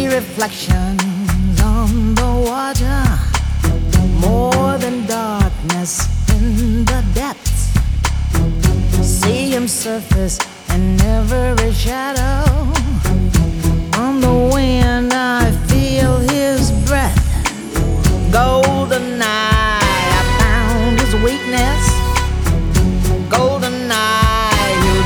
reflections on the water, more than darkness in the depths. See him surface in every shadow.